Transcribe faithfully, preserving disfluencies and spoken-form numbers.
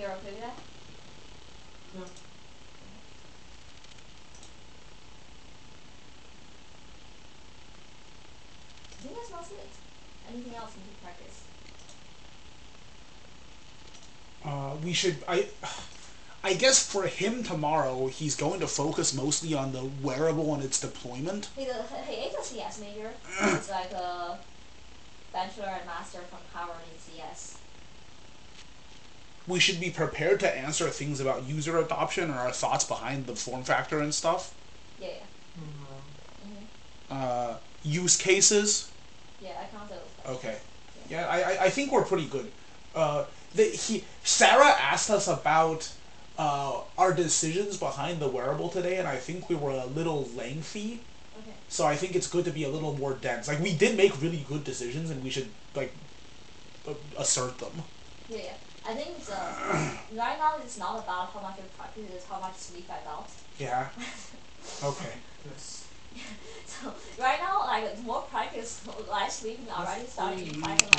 You're okay with that? Yeah. I think that's mostly it. Anything else you need to practice? Uh, we should. I. I guess for him tomorrow, he's going to focus mostly on the wearable and its deployment. He, the, he is a C S major. He's like a bachelor and master from Harvard in C S. We should be prepared to answer things about user adoption or our thoughts behind the form factor and stuff. Yeah, yeah. Mm-hmm. Mm-hmm. Uh, use cases. Yeah, I count those questions. Okay. Yeah. Yeah, I, I think we're pretty good. Uh, the, he Sarah asked us about uh, our decisions behind the wearable today, and I think we were a little lengthy. Okay. So I think it's good to be a little more dense. Like we did make really good decisions, and we should like uh, assert them. Yeah, yeah. I think it's, uh, right now it's not about how much you practice, it's how much sleep I got. Yeah. Okay. Yes. So right now, like more practice, less sleeping already starting to impact my